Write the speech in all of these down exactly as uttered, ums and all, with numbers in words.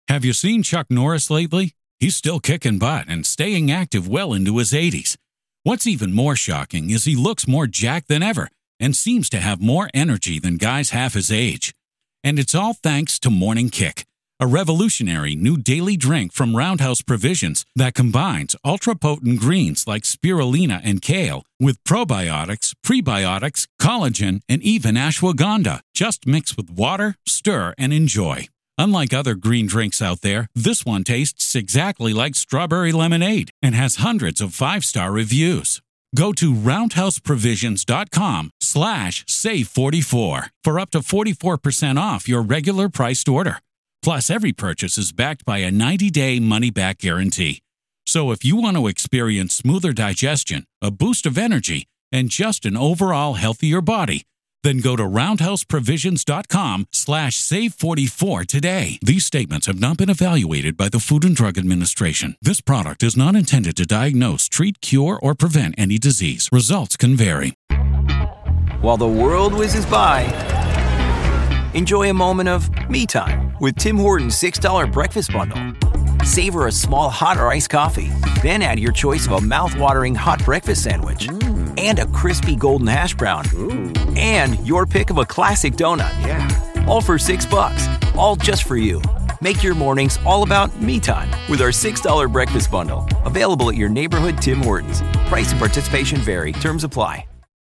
Have you seen Chuck Norris lately? He's still kicking butt and staying active well into his eighties. What's even more shocking is he looks more jacked than ever and seems to have more energy than guys half his age. And it's all thanks to Morning Kick, a revolutionary new daily drink from Roundhouse Provisions that combines ultra-potent greens like spirulina and kale with probiotics, prebiotics, collagen, and even ashwagandha. Just mix with water, stir, and enjoy. Unlike other green drinks out there, this one tastes exactly like strawberry lemonade and has hundreds of five-star reviews. Go to roundhouseprovisions.com slash save44 for up to forty-four percent off your regular priced order. Plus, every purchase is backed by a ninety-day money-back guarantee. So if you want to experience smoother digestion, a boost of energy, and just an overall healthier body, then go to roundhouseprovisions.com slash save44 today. These statements have not been evaluated by the Food and Drug Administration. This product is not intended to diagnose, treat, cure, or prevent any disease. Results can vary. While the world whizzes by, enjoy a moment of me time with Tim Hortons six dollar breakfast bundle. Savor a small hot or iced coffee, then add your choice of a mouth-watering hot breakfast sandwich mm. and a crispy golden hash brown. Ooh. And your pick of a classic donut. Yeah. All for six bucks. All just for you. Make your mornings all about me time with our six dollar breakfast bundle. Available at your neighborhood Tim Hortons. Price and participation vary. Terms apply.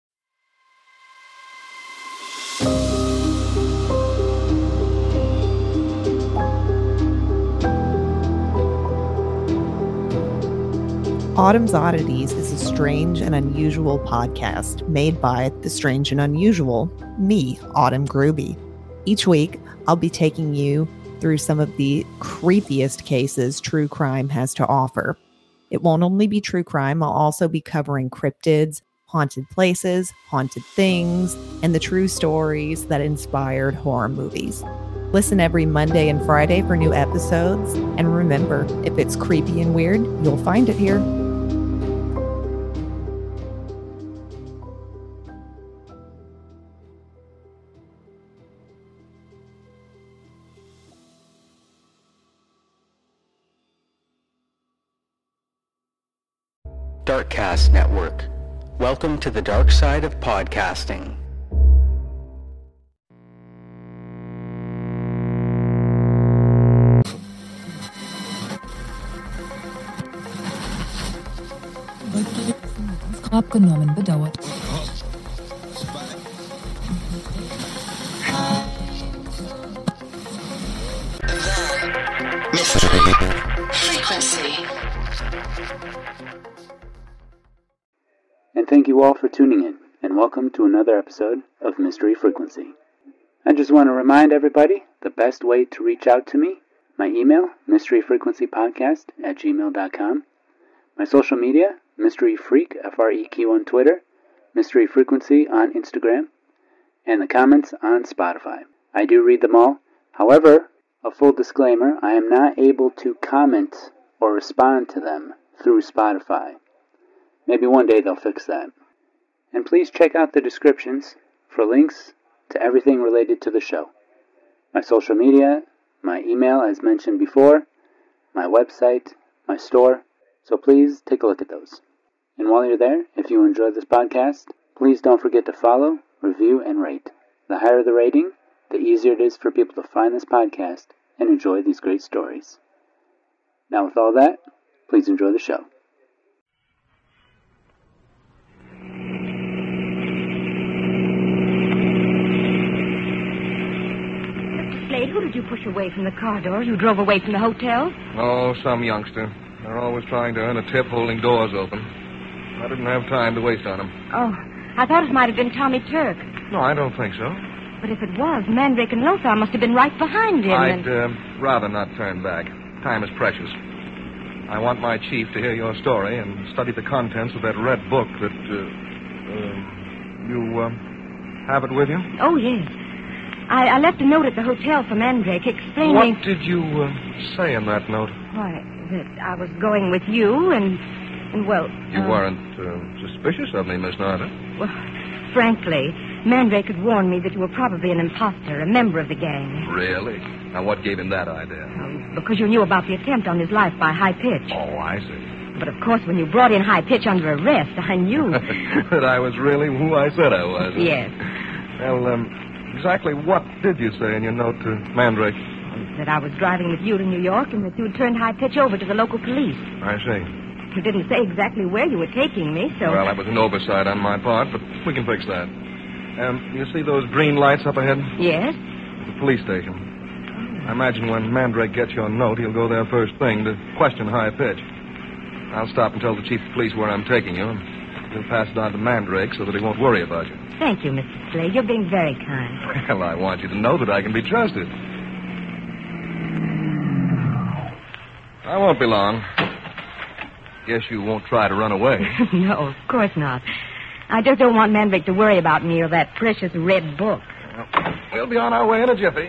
Autumn's Oddities is a strange and unusual podcast made by The Strange and Unusual, me, Autumn Gruby. Each week, I'll be taking you through some of the creepiest cases true crime has to offer. It won't only be true crime, I'll also be covering cryptids, haunted places, haunted things, and the true stories that inspired horror movies. Listen every Monday and Friday for new episodes, and remember, if it's creepy and weird, you'll find it here. Darkcast Network. Welcome to the dark side of podcasting. Abgenommen, bedauert. Frequency. And thank you all for tuning in, and welcome to another episode of Mystery Frequency. I just want to remind everybody the best way to reach out to me, my email, mysteryfrequencypodcast at gmail dot com, my social media, Mystery Freak, F R E Q on Twitter, Mystery Frequency on Instagram, and the comments on Spotify. I do read them all. However, a full disclaimer, I am not able to comment or respond to them through Spotify. Maybe one day they'll fix that. And please check out the descriptions for links to everything related to the show. My social media, my email as mentioned before, my website, my store. So please take a look at those. And while you're there, if you enjoy this podcast, please don't forget to follow, review, and rate. The higher the rating, the easier it is for people to find this podcast and enjoy these great stories. Now with all that, please enjoy the show. Who did you push away from the car door? You drove away from the hotel? Oh, some youngster. They're always trying to earn a tip holding doors open. I didn't have time to waste on him. Oh, I thought it might have been Tommy Turk. No, I don't think so. But if it was, Mandrake and Lothar must have been right behind him. I'd and... uh, rather not turn back. Time is precious. I want my chief to hear your story and study the contents of that red book that, uh, uh you, uh, have it with you? Oh, yes. I, I left a note at the hotel for Mandrake explaining... What did you uh, say in that note? Why, that I was going with you and, and well... You uh, weren't uh, suspicious of me, Miss Narda? Well, frankly, Mandrake had warned me that you were probably an imposter, a member of the gang. Really? Now, what gave him that idea? Um, because you knew about the attempt on his life by High Pitch. Oh, I see. But, of course, when you brought in High Pitch under arrest, I knew. That I was really who I said I was. Yes. Well, um, exactly what did you say in your note to Mandrake? That I was driving with you to New York and that you had turned High Pitch over to the local police. I see. You didn't say exactly where you were taking me, so... Well, that was an oversight on my part, but we can fix that. Um, you see those green lights up ahead? Yes? The police station. I imagine when Mandrake gets your note, he'll go there first thing to question High Pitch. I'll stop and tell the chief of police where I'm taking you, and he'll pass it on to Mandrake so that he won't worry about you. Thank you, Mister Slade. You're being very kind. Well, I want you to know that I can be trusted. I won't be long. Guess you won't try to run away. No, of course not. I just don't want Mandrake to worry about me or that precious red book. Well, we'll be on our way in a jiffy.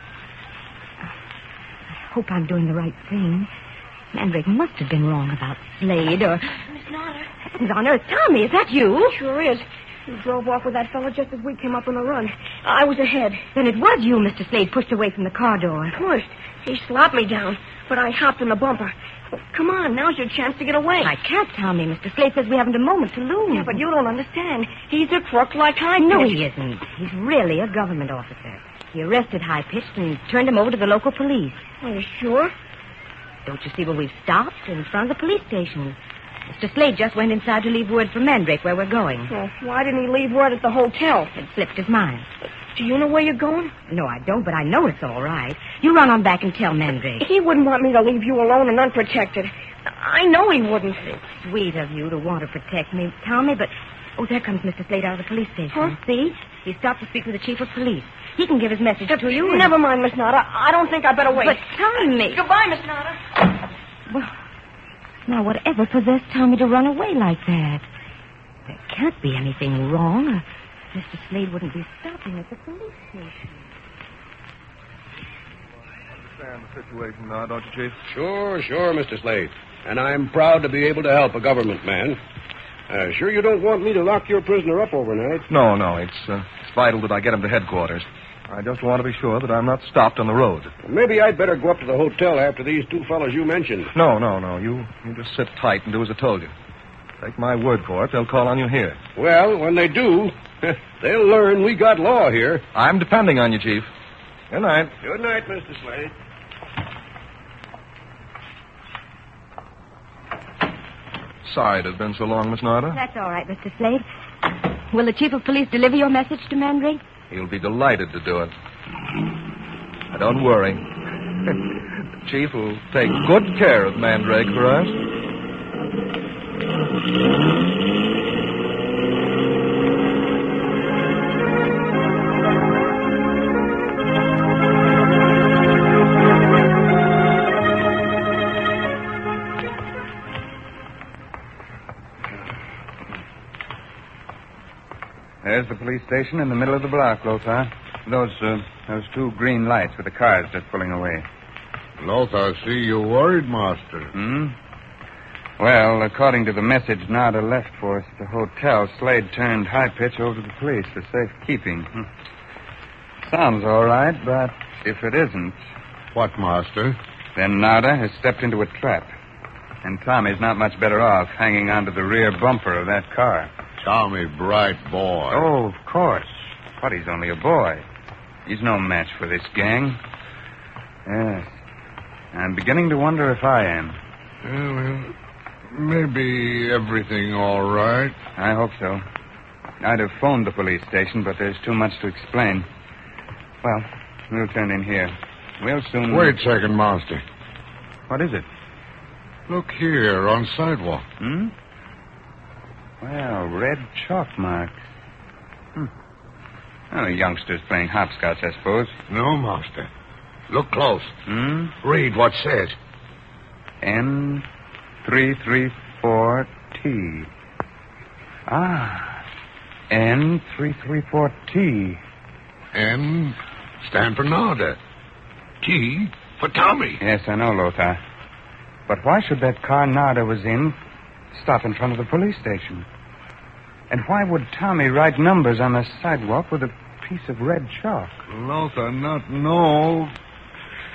I hope I'm doing the right thing. Mandrake must have been wrong about Slade, or... Miss Nada. Heavens on earth, Tommy, is that you? Sure is. You drove off with that fellow just as we came up on the run. I was ahead. Then it was you, Mister Slade, pushed away from the car door. Pushed. He slapped me down, but I hopped in the bumper. Well, come on, now's your chance to get away. I can't, Tommy. Mister Slade says we haven't a moment to lose. Yeah, but you don't understand. He's a crook like High Pitch. No, he isn't. He's really a government officer. He arrested High Pitch and turned him over to the local police. Are you sure? Don't you see where we've stopped? In front of the police station. Mister Slade just went inside to leave word for Mandrake where we're going. Well, why didn't he leave word at the hotel? It slipped his mind. Do you know where you're going? No, I don't, but I know it's all right. You run on back and tell Mandrake. He wouldn't want me to leave you alone and unprotected. I know he wouldn't. It's sweet of you to want to protect me, Tommy, but... Oh, there comes Mister Slade out of the police station. Huh? See? He stopped to speak to the chief of police. He can give his message to you. and- Never mind, Miss Nada. I don't think I better wait. But Tommy... Goodbye, Miss Nada. Well, now whatever possessed Tommy to run away like that? There can't be anything wrong. Or Mister Slade wouldn't be stopping at the police station. I understand the situation now, don't you, Chief? Sure, sure, Mister Slade. And I'm proud to be able to help a government man. Uh, sure you don't want me to lock your prisoner up overnight? No, no. It's, uh, it's vital that I get him to headquarters. I just want to be sure that I'm not stopped on the road. Maybe I'd better go up to the hotel after these two fellows you mentioned. No, no, no. You, you just sit tight and do as I told you. Take my word for it, they'll call on you here. Well, when they do, they'll learn we got law here. I'm depending on you, Chief. Good night. Good night, Mister Slade. Sorry to have been so long, Miss Nada. That's all right, Mister Slade. Will the chief of police deliver your message to Mandrake? He'll be delighted to do it. Now, don't worry. The Chief will take good care of Mandrake for us. There's the police station in the middle of the block, Lothar. Those, uh, those two green lights with the cars just pulling away. Lothar, see you worried, Master. Hmm? Well, according to the message Nada left for us at the hotel, Slade turned High Pitch over to the police for safekeeping. Hmm. Sounds all right, but if it isn't... What, Master? Then Nada has stepped into a trap. And Tommy's not much better off hanging onto the rear bumper of that car. Tommy, bright boy. Oh, of course. But he's only a boy. He's no match for this gang. Yes. I'm beginning to wonder if I am. Yeah, well, maybe everything all right. I hope so. I'd have phoned the police station, but there's too much to explain. Well, we'll turn in here. We'll soon... Wait a second, Master. What is it? Look here, on sidewalk. Hmm? Well, red chalk marks. Hmm. Oh, youngsters playing hopscotch, I suppose. No, Master. Look close. Hmm? Read what says. N three three four T. Ah. N three three four T. N stand for Nada. T for Tommy. Yes, I know, Lothar. But why should that car Nada was in stop in front of the police station? And why would Tommy write numbers on the sidewalk with a piece of red chalk? Lothar, not know.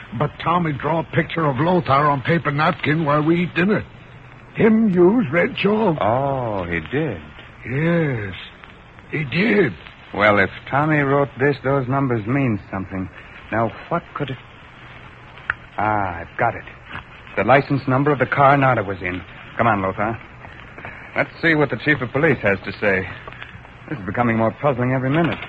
But Tommy draw a picture of Lothar on paper napkin while we eat dinner. Him use red chalk. Oh, he did. Yes, he did. Well, if Tommy wrote this, those numbers mean something. Now, what could it... Ah, I've got it. The license number of the car Nada was in. Come on, Lothar. Let's see what the chief of police has to say. This is becoming more puzzling every minute.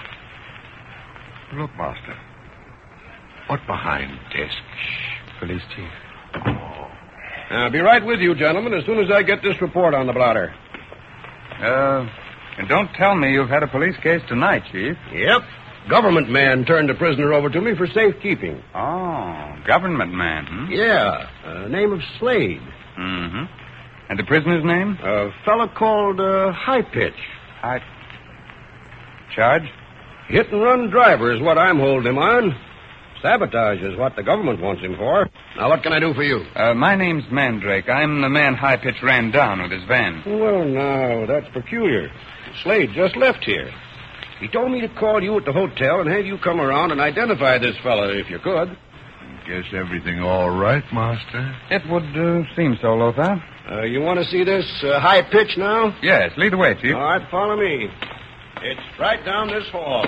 Look, Master. What behind desk? Shh, police chief. Oh. I'll be right with you, gentlemen, as soon as I get this report on the blotter. Uh, and don't tell me you've had a police case tonight, Chief. Yep. Government man turned the prisoner over to me for safekeeping. Oh, government man, hmm? Yeah, uh, name of Slade. Mm-hmm. And the prisoner's name? A fella called uh, High Pitch. High... Charge? Hit and run driver is what I'm holding him on. Sabotage is what the government wants him for. Now, what can I do for you? Uh, my name's Mandrake. I'm the man High Pitch ran down with his van. Well, now, that's peculiar. Slade just left here. He told me to call you at the hotel and have you come around and identify this fella if you could. Guess everything all right, Master? It would uh, seem so, Lothar. Uh, you want to see this uh, High Pitch now? Yes, lead the way, Chief. All right, follow me. It's right down this hall.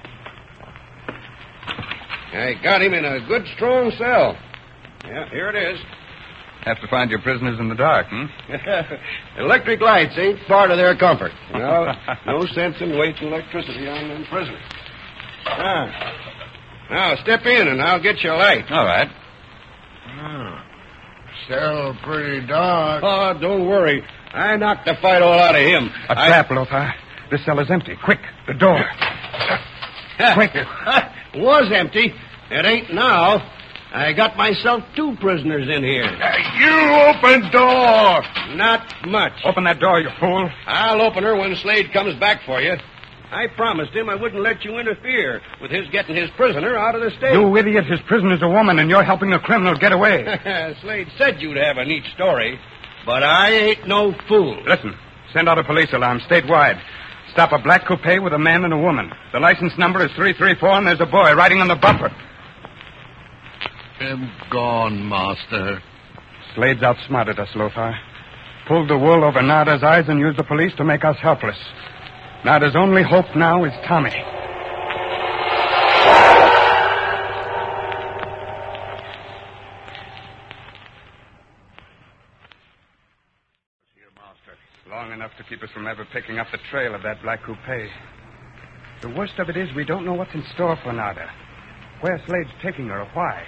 I got him in a good, strong cell. Yeah, here it is. Have to find your prisoners in the dark, hmm? Electric lights ain't part of their comfort. You know, no sense in wasting electricity on them prisoners. Now, now, step in and I'll get you a light. All right. Oh, cell pretty dark. Oh, don't worry. I knocked the fight all out of him. A I... trap, Lothar. This cell is empty. Quick, the door. Quick. Was empty. It ain't now. I got myself two prisoners in here. Uh, you open door! Not much. Open that door, you fool. I'll open her when Slade comes back for you. I promised him I wouldn't let you interfere with his getting his prisoner out of the state. You idiot. His prisoner's a woman, and you're helping a criminal get away. Slade said you'd have a neat story, but I ain't no fool. Listen, send out a police alarm statewide. Stop a black coupe with a man and a woman. The license number is three three four, and there's a boy riding on the bumper. I'm gone, Master. Slade's outsmarted us, Lothar. Pulled the wool over Nada's eyes and used the police to make us helpless. Nada's only hope now is Tommy. Long enough to keep us from ever picking up the trail of that black coupe. The worst of it is we don't know what's in store for Nada. Where Slade's taking her or why.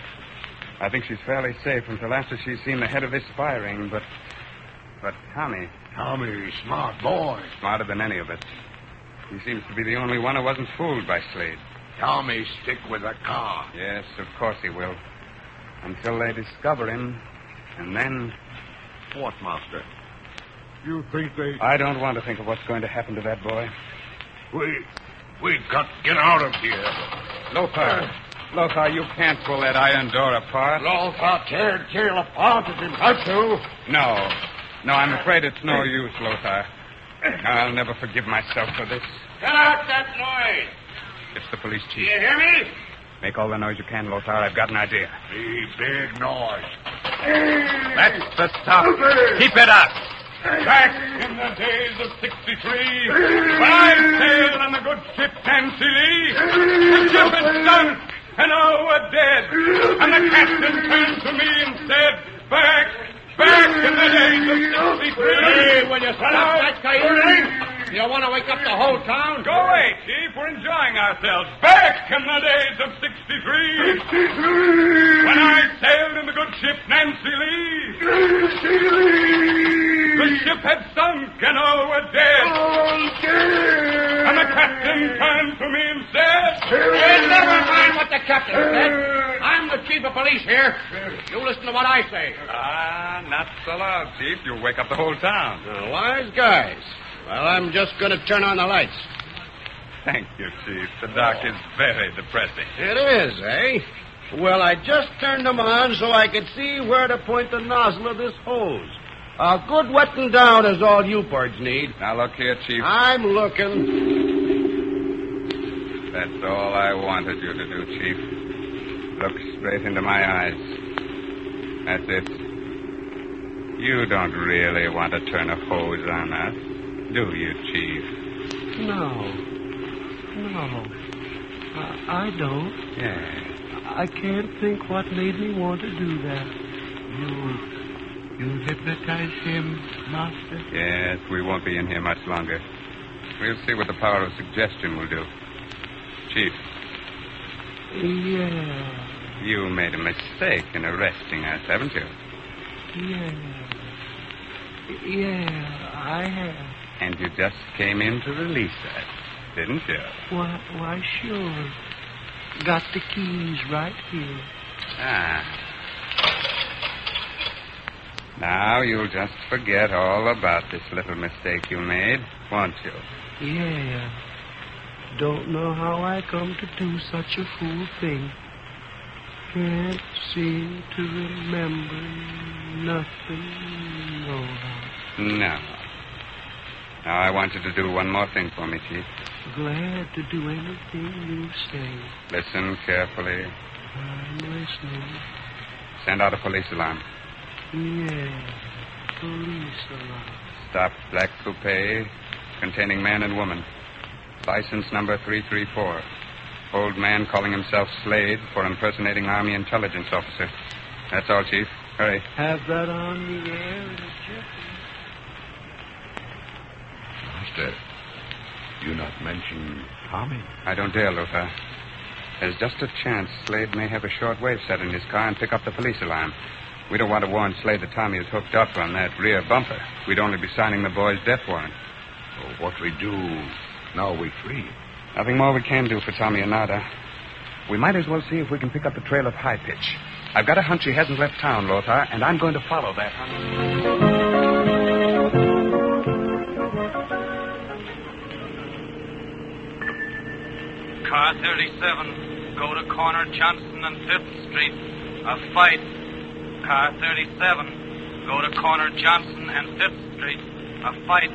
I think she's fairly safe until after she's seen the head of this spy ring, but... But Tommy... Tommy, smart boy. Smarter than any of us. He seems to be the only one who wasn't fooled by Slade. Tommy stick with the car. Yes, of course he will. Until they discover him, and then... What, Master? You think they... I don't want to think of what's going to happen to that boy. We... We got to get out of here. Lothar. Lothar, you can't pull that iron door apart. Lothar tear jail apart if he has to. No. No, I'm afraid it's no use, Lothar. I'll never forgive myself for this. Cut out that noise. It's the police chief. Do you hear me? Make all the noise you can, Lothar. I've got an idea. The big noise. That's the stuff. Keep it up. Back in the days of sixty-three, when I sailed on the good ship Nancy Lee, the ship had sunk and all were dead. And the captain turned to me and said, back, back in the days of sixty-three. Hey, will you stop that guy? You want to wake up the whole town? Go away, Chief. We're enjoying ourselves. Back in the days of sixty-three. sixty-three. When I sailed in the good ship Nancy Lee. Nancy Lee. The ship had sunk and all were dead. All dead. And the captain turned to me and said... Hey, never mind what the captain said. I'm the chief of police here. You listen to what I say. Ah, not so loud, Chief. You'll wake up the whole town. Uh, wise guys. Well, I'm just going to turn on the lights. Thank you, Chief. The dark is very depressing. It is, eh? Well, I just turned them on so I could see where to point the nozzle of this hose. A good wetting down is all you birds need. Now, look here, Chief. I'm looking. That's all I wanted you to do, Chief. Look straight into my eyes. That's it. You don't really want to turn a hose on us, do you, Chief? No. No. I, I don't. Yeah. I can't think what made me want to do that. You... you hypnotized him, Master? Yes, we won't be in here much longer. We'll see what the power of suggestion will do. Chief. Yeah. You made a mistake in arresting us, haven't you? Yeah. Yeah, I have. And you just came in to release us, didn't you? Why, why, sure. Got the keys right here. Ah. Now you'll just forget all about this little mistake you made, won't you? Yeah. Don't know how I come to do such a fool thing. Can't seem to remember nothing. No. No. Now I want you to do one more thing for me, Chief. Glad to do anything you say. Listen carefully. I'm listening. Send out a police alarm. Yeah, police alarm. Stop black coupe containing man and woman. License number three three four. Old man calling himself Slade for impersonating Army intelligence officer. That's all, Chief. Hurry. Have that on the air in a jiffy. Master, you not mention Tommy? I don't dare, Lothar. There's just a chance Slade may have a short-wave set in his car and pick up the police alarm. We don't want to warn Slade that Tommy is hooked up on that rear bumper. We'd only be signing the boy's death warrant. Oh, what we do now we free? Nothing more we can do for Tommy and Nada. We might as well see if we can pick up the trail of High Pitch. I've got a hunch he hasn't left town, Lothar, and I'm going to follow that hunch. Car thirty-seven, go to corner Johnson and fifth Street. A fight. Car thirty-seven, go to corner Johnson and fifth Street. A fight.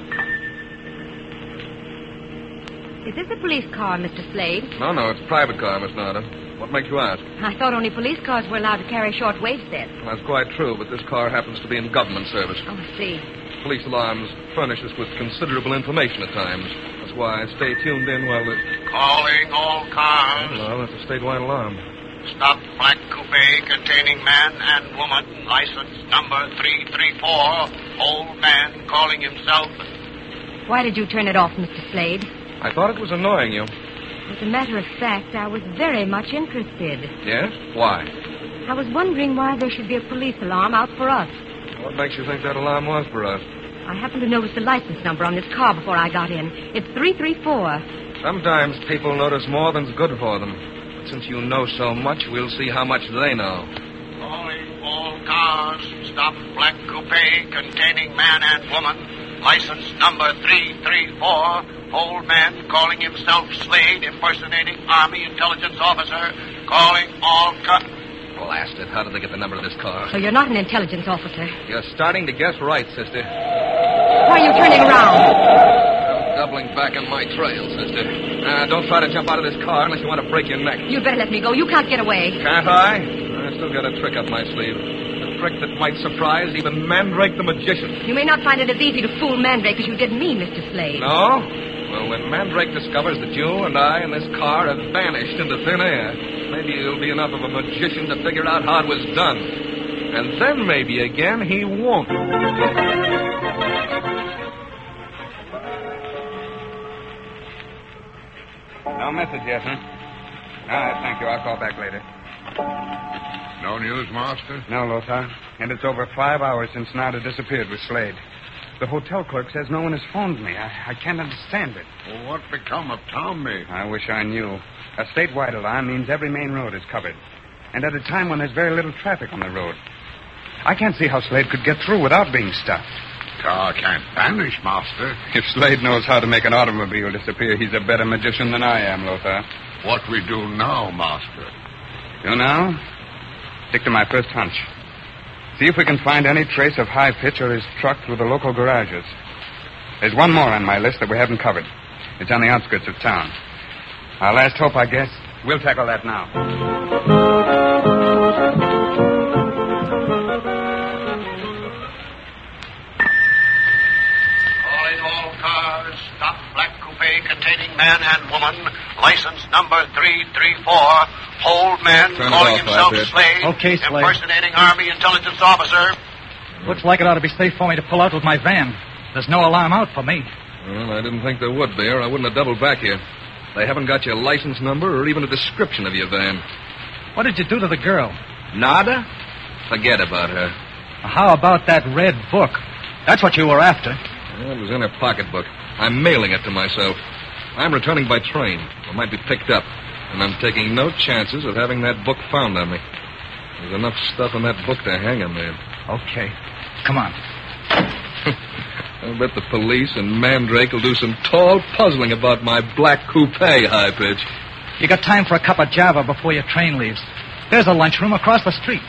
Is this a police car, Mister Slade? No, no, it's a private car, Miss Nada. What makes you ask? I thought only police cars were allowed to carry short-wave sets. Well, that's quite true, but this car happens to be in government service. Oh, I see. Police alarms furnish us with considerable information at times. That's why I stay tuned in while the... Calling all cars. Well, that's a statewide alarm. Stop black coupe containing man and woman. License number three three four. Old man calling himself. Why did you turn it off, Mister Slade? I thought it was annoying you. As a matter of fact, I was very much interested. Yes? Why? I was wondering why there should be a police alarm out for us. What makes you think that alarm was for us? I happened to notice the license number on this car before I got in. It's three three four. Sometimes people notice more than's good for them. But since you know so much, we'll see how much they know. Calling all cars. Stop black coupe containing man and woman. License number three three four. Old man calling himself Slade, impersonating Army intelligence officer. Calling all cars. Blast it. How did they get the number of this car? So you're not an intelligence officer. You're starting to guess right, sister. Why are you turning around? I'm doubling back on my trail, sister. Uh, don't try to jump out of this car unless you want to break your neck. You'd better let me go. You can't get away. Can't I? I still got a trick up my sleeve. A trick that might surprise even Mandrake the magician. You may not find it as easy to fool Mandrake as you did me, Mister Slade. No? Well, when Mandrake discovers that you and I and this car have vanished into thin air, maybe he'll be enough of a magician to figure out how it was done. And then maybe again he won't. No message yet, huh? All right, thank you. I'll call back later. No news, Master? No, Lothar. And it's over five hours since Nada disappeared with Slade. The hotel clerk says no one has phoned me. I, I can't understand it. Well, what become of Tommy? I wish I knew. A statewide alarm means every main road is covered. And at a time when there's very little traffic on the road. I can't see how Slade could get through without being stopped. Car can't vanish, Master. If Slade knows how to make an automobile disappear, he's a better magician than I am, Lothar. What we do now, Master? You now? Stick to my first hunch. See if we can find any trace of High Pitch or his truck through the local garages. There's one more on my list that we haven't covered. It's on the outskirts of town. Our last hope, I guess. We'll tackle that now. Calling all cars. Stop black coupe containing man and woman. License number three three four. Hold man Turn it calling off, himself Alfred. Slade. Okay, Slade. Impersonating Army intelligence officer. Looks like it ought to be safe for me to pull out with my van. There's no alarm out for me. Well, I didn't think there would be, or I wouldn't have doubled back here. They haven't got your license number or even a description of your van. What did you do to the girl? Nada? Forget about her. How about that red book? That's what you were after. Well, it was in her pocketbook. I'm mailing it to myself. I'm returning by train. It might be picked up. And I'm taking no chances of having that book found on me. There's enough stuff in that book to hang a man. Okay. Come on. I'll bet the police and Mandrake will do some tall puzzling about my black coupe, High Pitch. You got time for a cup of Java before your train leaves. There's a lunchroom across the street.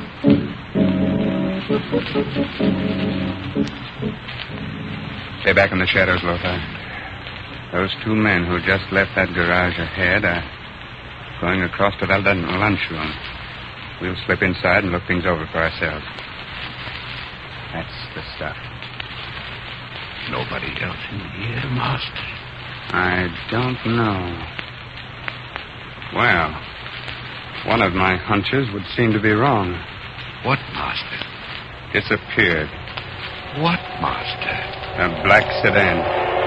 Stay back in the shadows, Lothar. Those two men who just left that garage ahead are going across to that lunchroom. We'll slip inside and look things over for ourselves. That's the stuff. Nobody else in here, Master? I don't know. Well, one of my hunches would seem to be wrong. What, Master? Disappeared. What, Master? A black sedan.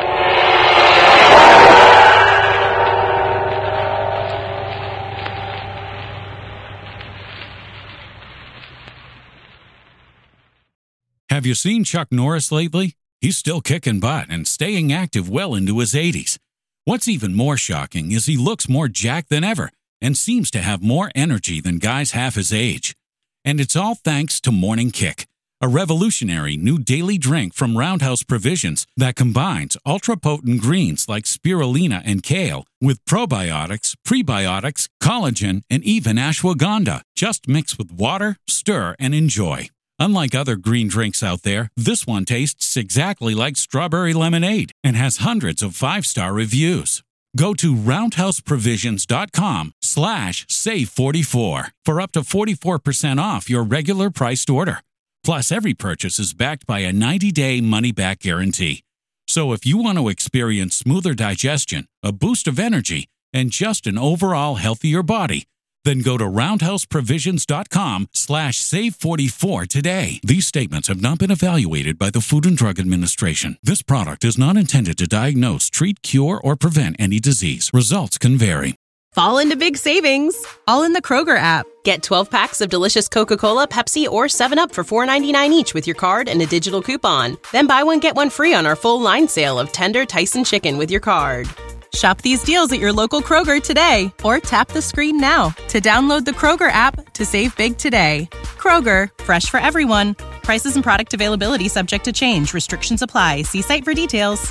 Have you seen Chuck Norris lately? He's still kicking butt and staying active well into his eighties. What's even more shocking is he looks more jacked than ever and seems to have more energy than guys half his age. And it's all thanks to Morning Kick, a revolutionary new daily drink from Roundhouse Provisions that combines ultra-potent greens like spirulina and kale with probiotics, prebiotics, collagen, and even ashwagandha. Just mix with water, stir, and enjoy. Unlike other green drinks out there, this one tastes exactly like strawberry lemonade and has hundreds of five-star reviews. Go to roundhouseprovisions.com slash save 44 for up to forty-four percent off your regular priced order. Plus, every purchase is backed by a ninety-day money-back guarantee. So if you want to experience smoother digestion, a boost of energy, and just an overall healthier body, then go to roundhouseprovisions.com slash save 44 today. These statements have not been evaluated by the Food and Drug Administration. This product is not intended to diagnose, treat, cure, or prevent any disease. Results can vary. Fall into big savings, all in the Kroger app. Get twelve packs of delicious Coca-Cola, Pepsi, or seven up for four ninety-nine each with your card and a digital coupon. Then buy one, get one free on our full line sale of tender Tyson chicken with your card. Shop these deals at your local Kroger today, or tap the screen now to download the Kroger app to save big today. Kroger, fresh for everyone. Prices and product availability subject to change. Restrictions apply. See site for details.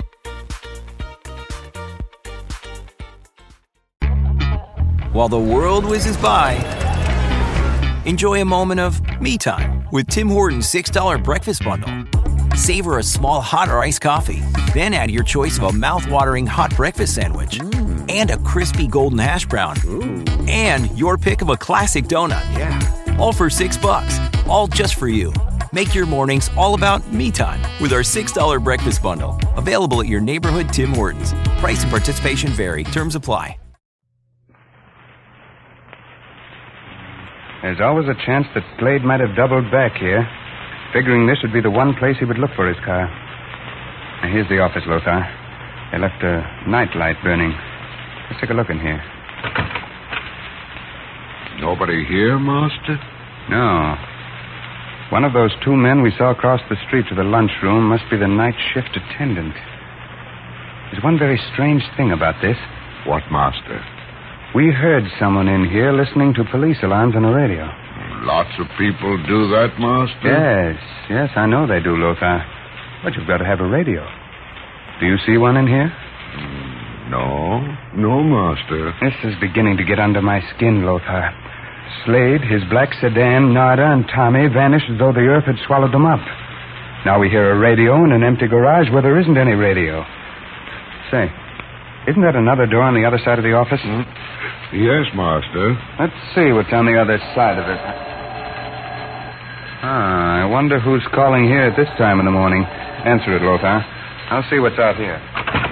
While the world whizzes by, enjoy a moment of me time with Tim Hortons six dollar breakfast bundle. Savor a small hot or iced coffee, then add your choice of a mouth-watering hot breakfast sandwich mm. and a crispy golden hash brown Ooh. And your pick of a classic donut. Yeah. All for six bucks, all just for you. Make your mornings all about me time with our six dollar breakfast bundle. Available at your neighborhood Tim Hortons. Price and participation vary. Terms apply. There's always a chance that Slade might have doubled back here, figuring this would be the one place he would look for his car. Now, here's the office, Lothar. They left a night light burning. Let's take a look in here. Nobody here, Master? No. One of those two men we saw across the street to the lunchroom must be the night shift attendant. There's one very strange thing about this. What, Master? We heard someone in here listening to police alarms on the radio. Lots of people do that, Master? Yes, yes, I know they do, Lothar. But you've got to have a radio. Do you see one in here? No, no, Master. This is beginning to get under my skin, Lothar. Slade, his black sedan, Nada, and Tommy vanished as though the earth had swallowed them up. Now we hear a radio in an empty garage where there isn't any radio. Say, isn't that another door on the other side of the office? Hmm? Yes, Master. Let's see what's on the other side of it. Ah, I wonder who's calling here at this time in the morning. Answer it, Lothar. I'll see what's out here.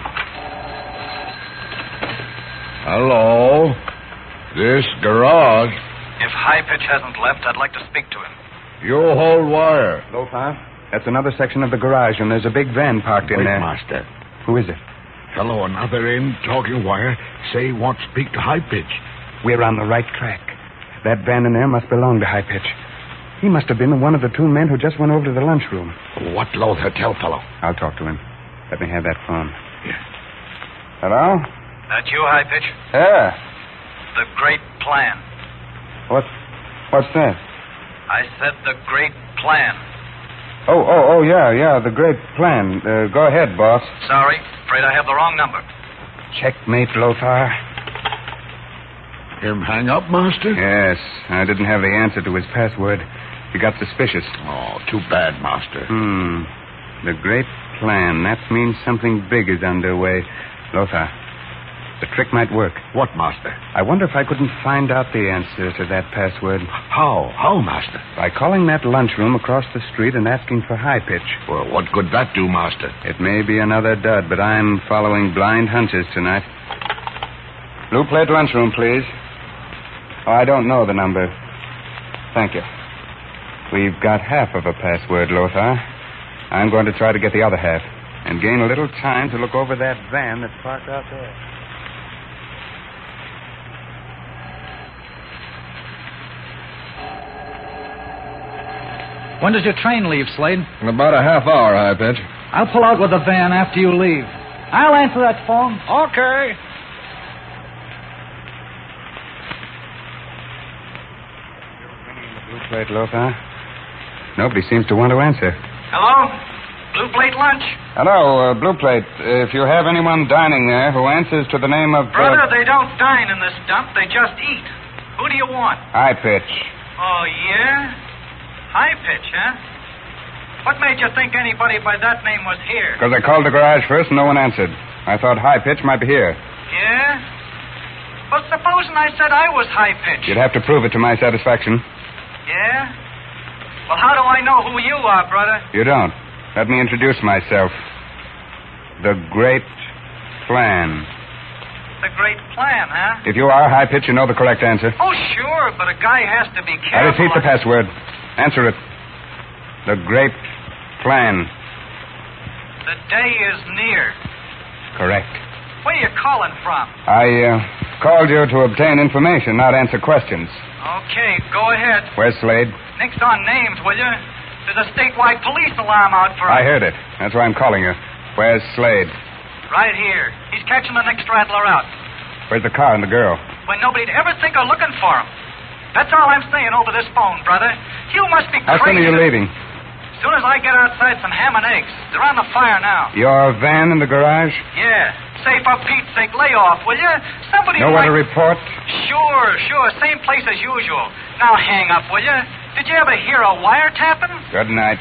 Hello? This garage? If High Pitch hasn't left, I'd like to speak to him. You hold wire. Lothar, that's another section of the garage, and there's a big van parked in Wait, there. Master. Who is it? Fellow on other end, talking wire, say he wants to speak to High Pitch. We're on the right track. That van in there must belong to High Pitch. He must have been one of the two men who just went over to the lunchroom. What Lothar tell, fellow? I'll talk to him. Let me have that phone. Yeah. Hello? That you, High Pitch? Yeah. The Great Plan. What? What's that? I said the Great Plan. Oh, oh, oh, yeah, yeah, the Great Plan. Uh, go ahead, boss. Sorry, afraid I have the wrong number. Checkmate, Lothar. Him hang up, Master? Yes, I didn't have the answer to his password. He got suspicious. Oh, too bad, Master. Hmm. The Great Plan. That means something big is underway. Lothar, the trick might work. What, Master? I wonder if I couldn't find out the answer to that password. How? How, Master? By calling that lunchroom across the street and asking for High Pitch. Well, what could that do, Master? It may be another dud, but I'm following blind hunches tonight. Blue Plate lunchroom, please. Oh, I don't know the number. Thank you. We've got half of a password, Lothar. I'm going to try to get the other half and gain a little time to look over that van that's parked out there. When does your train leave, Slade? In about a half hour, High Pitch. I'll pull out with the van after you leave. I'll answer that phone. Okay. Blue Plate, Lothar. Nobody seems to want to answer. Hello? Blue Plate Lunch? Hello, uh, Blue Plate. If you have anyone dining there who answers to the name of... Uh... Brother, they don't dine in this dump. They just eat. Who do you want? High Pitch. Oh, yeah? High Pitch, huh? What made you think anybody by that name was here? Because I called the garage first and no one answered. I thought High Pitch might be here. Yeah? Well, supposing I said I was High Pitch. You'd have to prove it to my satisfaction. Yeah? Well, how do I know who you are, brother? You don't. Let me introduce myself. The Great Plan. The Great Plan, huh? If you are High Pitch, you know the correct answer. Oh, sure, but a guy has to be careful. I repeat the password. Answer it. The Great Plan. The day is near. Correct. Where are you calling from? I uh, called you to obtain information, not answer questions. Okay, go ahead. Where's Slade? Next on names, will you? There's a statewide police alarm out for... I heard it. That's why I'm calling you. Where's Slade? Right here. He's catching the next rattler out. Where's the car and the girl? When nobody'd ever think of looking for him. That's all I'm saying over this phone, brother. You must be How crazy. soon are you leaving? As soon as I get outside some ham and eggs. They're on the fire now. Your van in the garage? Yeah. Say, for Pete's sake, lay off, will you? Somebody Know where might... to report? Sure, sure. Same place as usual. Now hang up, will you? Did you ever hear a wiretapping? Good night.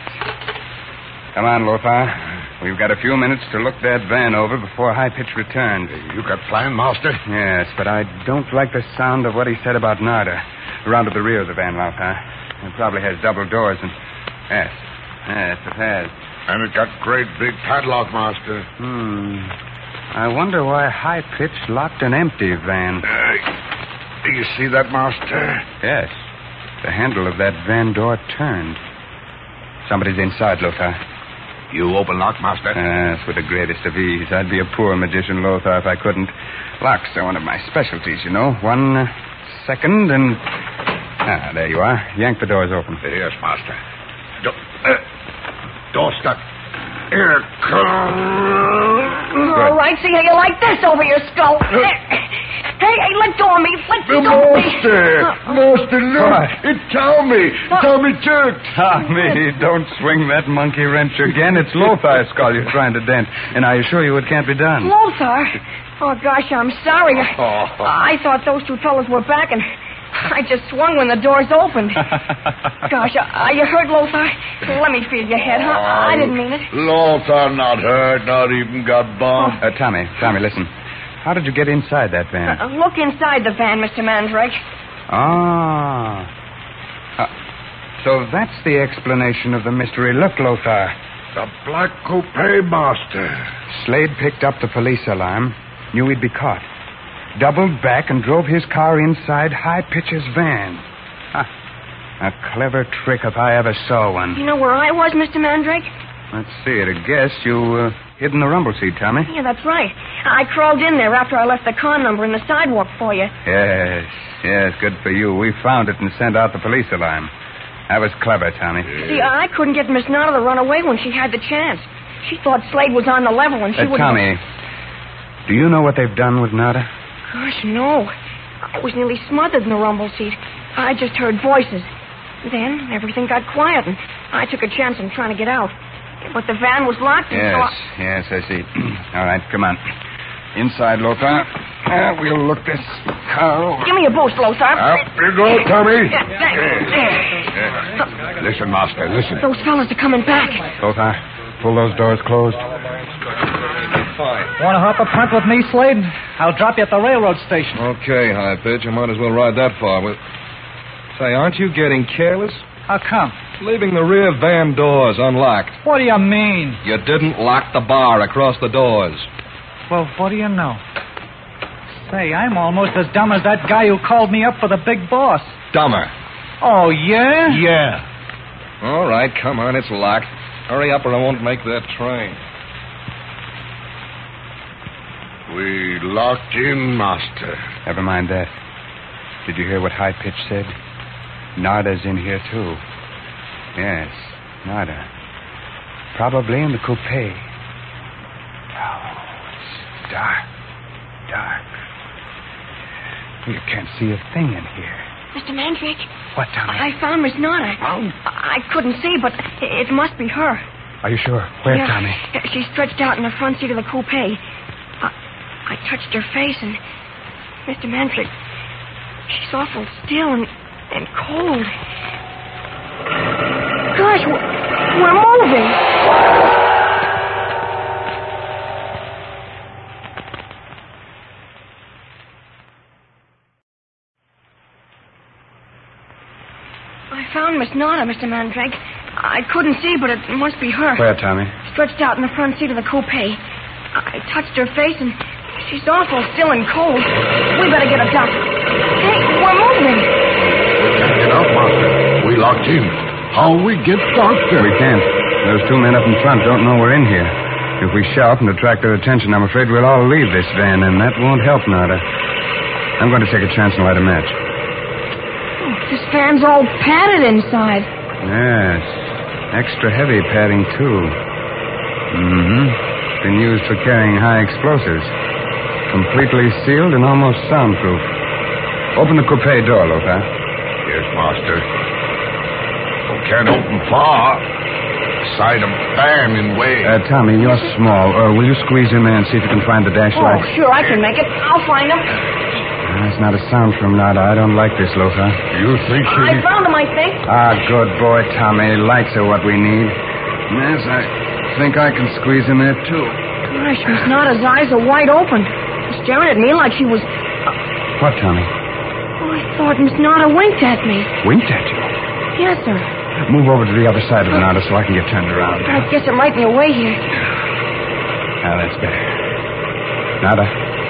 Come on, Lothar. We've got a few minutes to look that van over before High Pitch returns. You got plan, Master? Yes, but I don't like the sound of what he said about Narda. Around to the rear of the van, Lothar. It probably has double doors and... Yes. Yes, it has. And it got great big padlock, Master. Hmm. I wonder why High Pitch locked an empty van. Uh, do you see that, Master? Yes. The handle of that van door turned. Somebody's inside, Lothar. You open lock, Master? Yes, with the greatest of ease. I'd be a poor magician, Lothar, if I couldn't. Locks are one of my specialties, you know. One uh, second and... Ah, there you are. Yank the doors open. Yes, Master. Do- uh, door stuck. Here comes... All right, see how you like this over your skull. Uh, Hey, hey, let go of me. Let The go of me. Master! Master, look! What? It's Tommy! Tommy Turk! Tommy, don't swing that monkey wrench again. It's Lothar's skull you're trying to dent. And I assure you it can't be done. Lothar? Oh, gosh, I'm sorry. Oh. I thought those two fellows were back, and I just swung when the doors opened. Gosh, are you hurt, Lothar? Let me feel your head, huh? I didn't mean it. Lothar not hurt, not even got bumped. Uh, Tommy, Tommy, listen. How did you get inside that van? Uh, look inside the van, Mister Mandrake. Ah. Uh, So that's the explanation of the mystery. Look, Lothar. The black coupe, master. Slade picked up the police alarm, knew he'd be caught, doubled back and drove his car inside High Pitch's van. Huh. A clever trick if I ever saw one. You know where I was, Mister Mandrake? Let's see, at a guess, you uh, hid in the rumble seat, Tommy. Yeah, that's right. I crawled in there after I left the car number in the sidewalk for you. Yes, yes, good for you. We found it and sent out the police alarm. That was clever, Tommy. See, I couldn't get Miss Nada to run away when she had the chance. She thought Slade was on the level and she uh, would... Tommy, do you know what they've done with Nada? Gosh, no. I was nearly smothered in the rumble seat. I just heard voices. Then everything got quiet, and I took a chance on trying to get out. But the van was locked, and Yes, so I... yes, I see. All right, come on. Inside, Lothar. Uh, we'll look this car over. Give me a boost, Lothar. Up you go, Tommy. Yeah, thanks. There. Listen, master, listen. Those fellas are coming back. Lothar, pull those doors closed. Want to hop a punt with me, Slade? I'll drop you at the railroad station. Okay, High Pitch. I might as well ride that far. But... Say, aren't you getting careless? How come? Leaving the rear van doors unlocked. What do you mean? You didn't lock the bar across the doors. Well, what do you know? Say, I'm almost as dumb as that guy who called me up for the big boss. Dumber. Oh, yeah? Yeah. All right, come on, it's locked. Hurry up or I won't make that train. We locked in, master. Never mind that. Did you hear what High Pitch said? Nada's in here, too. Yes, Nada. Probably in the coupe. Oh, it's dark. Dark. You can't see a thing in here. Mister Mandrake? What, Tommy? I found Miss Nada. Oh. I couldn't see, but it must be her. Are you sure? Where, yeah. Tommy? She's stretched out in the front seat of the coupe. I, I touched her face, and Mister Mandrake, she's awful still and, and cold. Gosh, we're, we're moving. I found Miss Nada, Mister Mandrake. I couldn't see, but it must be her. Where, Tommy? Stretched out in the front seat of the coupe. I touched her face, and she's awful still and cold. We better get a doctor. Hey, we're moving. We can't get out, master. We locked in. How we get doctor? We can't. Those two men up in front don't know we're in here. If we shout and attract their attention, I'm afraid we'll all leave this van, and that won't help, Nada. I'm going to take a chance and light a match. Oh, this van's all padded inside. Yes. Extra heavy padding, too. Mm-hmm. Been used for carrying high explosives. Completely sealed and almost soundproof. Open the coupe door, Lothar. Yes, master. We can't open far. Side of van in way. Uh, Tommy, you're small. Uh, will you squeeze in there and see if you can find the dash Oh, light? sure, I can make it. I'll find them. There's not a sound from Nada. I don't like this, Lothar. You think she... I found them, I think. Ah, good boy, Tommy. Lights are what we need. Yes, I think I can squeeze in there, too. Gosh, Miss Nada's eyes are wide open. Staring at me like she was... What, Tommy? Oh, I thought Miss Nada winked at me. Winked at you? Yes, sir. Move over to the other side of Nada so I can get turned around. I guess it might be a way here. Now, that's better. Nada.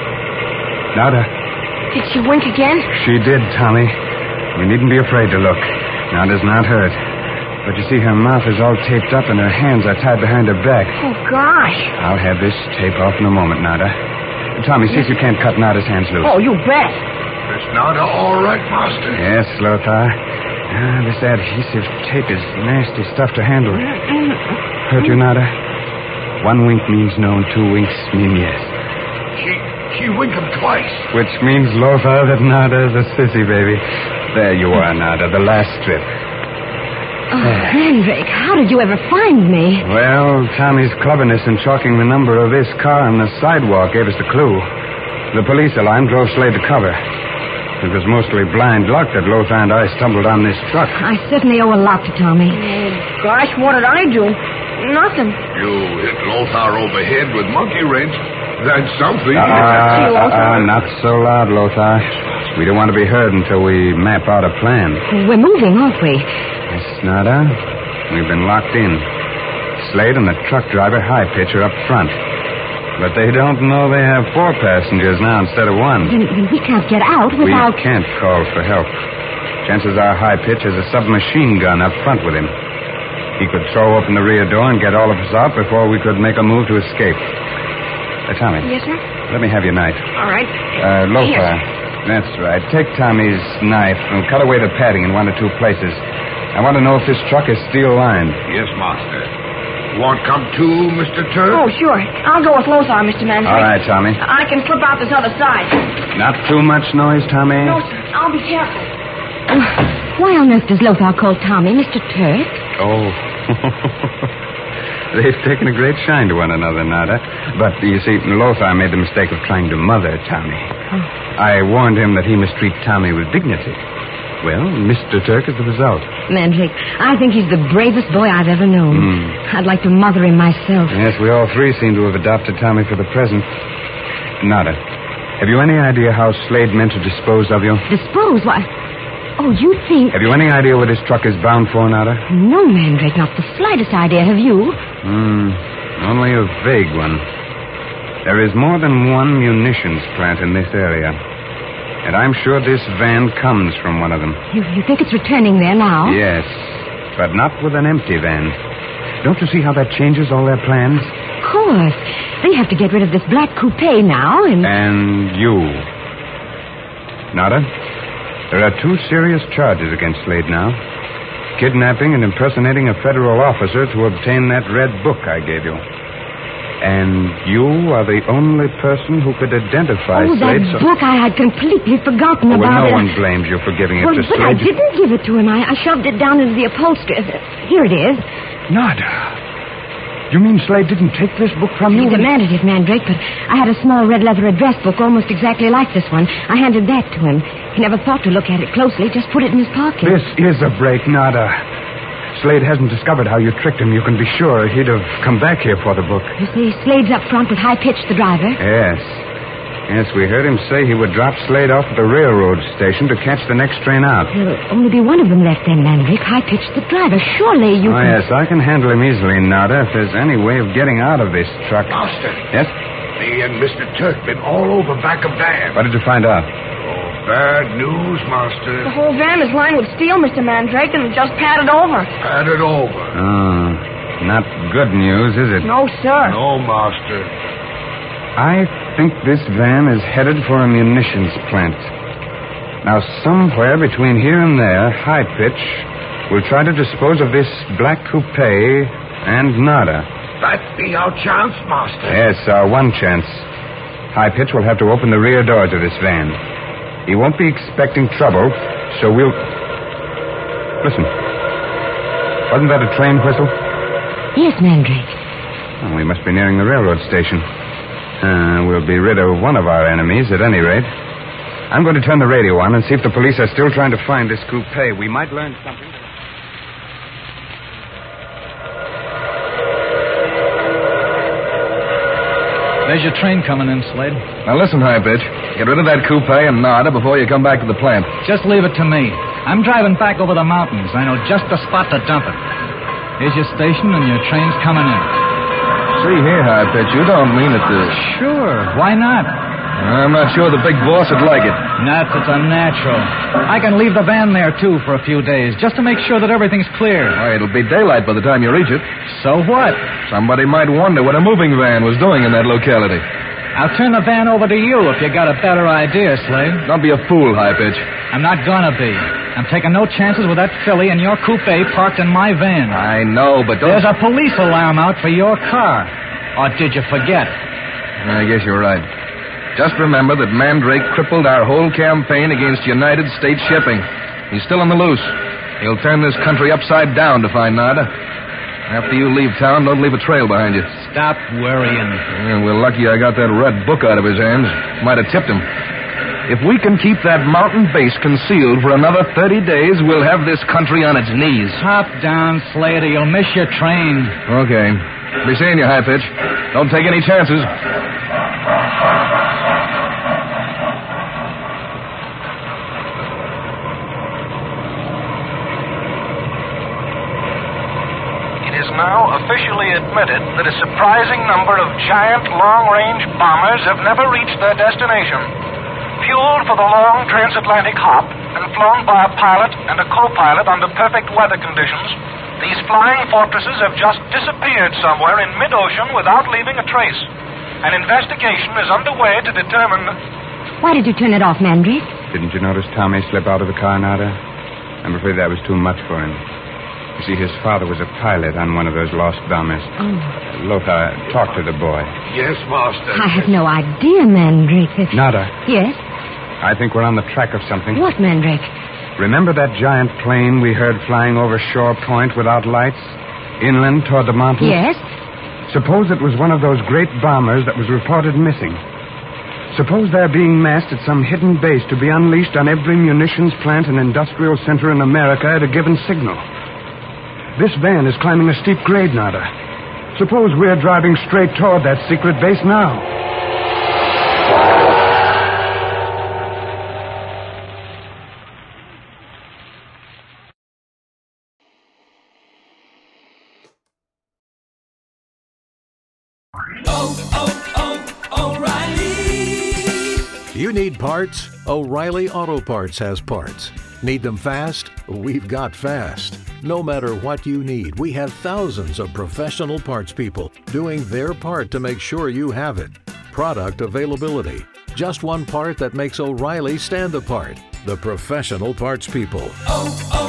Nada. Did she wink again? She did, Tommy. You needn't be afraid to look. Nada's not hurt. But you see, her mouth is all taped up and her hands are tied behind her back. Oh, gosh. I'll have this tape off in a moment, Nada. Tommy, see if you can't cut Nada's hands loose. Oh, you bet. Miss Nada all right, master? Yes, Lothar. Ah, this adhesive tape is nasty stuff to handle. Hurt you, Nada? One wink means no, and two winks mean yes. She, she winked him twice. Which means, Lothar, that Nada's a sissy, baby. There you are, Nada, the last strip. Oh, Mandrake, how did you ever find me? Well, Tommy's cleverness in chalking the number of this car on the sidewalk gave us the clue. The police alarm drove Slade to cover. It was mostly blind luck that Lothar and I stumbled on this truck. I certainly owe a lot to Tommy. Oh, gosh, what did I do? Nothing. You hit Lothar overhead with monkey wrench. That's something. Ah, uh, uh, uh, not so loud, Lothar. We don't want to be heard until we map out a plan. We're moving, aren't we? Yes, Nada. We've been locked in. Slade and the truck driver, High Pitch, are up front. But they don't know they have four passengers now instead of one. Then, then we can't get out without... We can't call for help. Chances are High Pitch has a submachine gun up front with him. He could throw open the rear door and get all of us out before we could make a move to escape. Uh, Tommy. Yes, sir? Let me have your knife. All right. Uh, Lothar. Here. That's right. Take Tommy's knife and cut away the padding in one or two places. I want to know if this truck is steel lined. Yes, master. Want come too, Mister Turk? Oh, sure. I'll go with Lothar, Mister Mandrake. All right, Tommy. I can slip out this other side. Not too much noise, Tommy? No, sir. I'll be careful. Uh, why on earth does Lothar call Tommy Mister Turk? Oh. They've taken a great shine to one another, Nada. But, you see, Lothar made the mistake of trying to mother Tommy. Oh. I warned him that he must treat Tommy with dignity. Well, Mister Turk is the result. Mandrake, I think he's the bravest boy I've ever known. Mm. I'd like to mother him myself. Yes, we all three seem to have adopted Tommy for the present. Nada, have you any idea how Slade meant to dispose of you? Dispose? Why? Oh, you think... Have you any idea what his truck is bound for, Nada? No, Mandrake, not the slightest idea. Have you? Hmm, only a vague one. There is more than one munitions plant in this area. And I'm sure this van comes from one of them. You, you think it's returning there now? Yes, but not with an empty van. Don't you see how that changes all their plans? Of course. They have to get rid of this black coupe now and... And you. Nada, there are two serious charges against Slade now. Kidnapping and impersonating a federal officer to obtain that red book I gave you. And you are the only person who could identify oh, Slade. Oh, that so... book, I had completely forgotten oh, well, about no it. no one blames you for giving it well, to but Slade. But I didn't give it to him. I, I shoved it down into the upholstery. Here it is. Nada. You mean Slade didn't take this book from you? He demanded it, Mandrake, but I had a small red leather address book almost exactly like this one. I handed that to him. He never thought to look at it closely, just put it in his pocket. This is a break, Nada. Slade hasn't discovered how you tricked him. You can be sure he'd have come back here for the book. You see, Slade's up front with High Pitch, the driver. Yes. Yes, we heard him say he would drop Slade off at the railroad station to catch the next train out. There'll only be one of them left then, Mandrake. High Pitch, the driver. Surely you Oh, can... yes, I can handle him easily, Nada, if there's any way of getting out of this truck. Master. Yes? Me and Mister Turk been all over back of Dam. What did you find out? Bad news, Master. The whole van is lined with steel, Mister Mandrake, and just padded over. Padded over. Oh, not good news, is it? No, sir. No, Master. I think this van is headed for a munitions plant. Now, somewhere between here and there, High Pitch will try to dispose of this black coupe and Nada. That be our chance, Master. Yes, our one chance. High Pitch will have to open the rear doors of this van. He won't be expecting trouble, so we'll... Listen. Wasn't that a train whistle? Yes, Mandrake. Oh, we must be nearing the railroad station. Uh, we'll be rid of one of our enemies, at any rate. I'm going to turn the radio on and see if the police are still trying to find this coupe. We might learn something. There's your train coming in, Slade. Now listen, High Pitch. Get rid of that coupe and Nada before you come back to the plant. Just leave it to me. I'm driving back over the mountains. I know just the spot to dump it. Here's your station, and your train's coming in. See here, High Pitch, you don't mean it to... Sure, why not? I'm not sure the big boss would like it. Nuts, it's unnatural. I can leave the van there, too, for a few days, just to make sure that everything's clear. Why, it'll be daylight by the time you reach it. So what? Somebody might wonder what a moving van was doing in that locality. I'll turn the van over to you if you got a better idea, Slade. Don't be a fool, High Pitch. I'm not gonna be. I'm taking no chances with that filly and your coupe parked in my van. I know, but don't... There's a police alarm out for your car. Or did you forget? I guess you're right. Just remember that Mandrake crippled our whole campaign against United States shipping. He's still on the loose. He'll turn this country upside down to find Nada. After you leave town, don't leave a trail behind you. Stop worrying. Yeah, we're lucky I got that red book out of his hands. Might have tipped him. If we can keep that mountain base concealed for another thirty days, we'll have this country on its knees. Hop down, Slater. You'll miss your train. Okay. Be seeing you, High Pitch. Don't take any chances. now officially admitted that a surprising number of giant long-range bombers have never reached their destination. Fueled for the long transatlantic hop and flown by a pilot and a co-pilot under perfect weather conditions, these flying fortresses have just disappeared somewhere in mid-ocean without leaving a trace. An investigation is underway to determine... Why did you turn it off, Mandrake? Didn't you notice Tommy slip out of the car, Nada? I'm afraid that was too much for him. You see, his father was a pilot on one of those lost bombers. Oh. Lothar, talk to the boy. Yes, Master. I have no idea, Mandrake. That... Nada. Yes? I think we're on the track of something. What, Mandrake? Remember that giant plane we heard flying over Shore Point without lights? Inland toward the mountains? Yes. Suppose it was one of those great bombers that was reported missing. Suppose they're being massed at some hidden base to be unleashed on every munitions plant and industrial center in America at a given signal. This van is climbing a steep grade, Nada. Suppose we're driving straight toward that secret base now. You need parts? O'Reilly Auto Parts has parts. Need them fast? We've got fast. No matter what you need, we have thousands of professional parts people doing their part to make sure you have it. Product availability. Just one part that makes O'Reilly stand apart. The professional parts people. Oh, oh.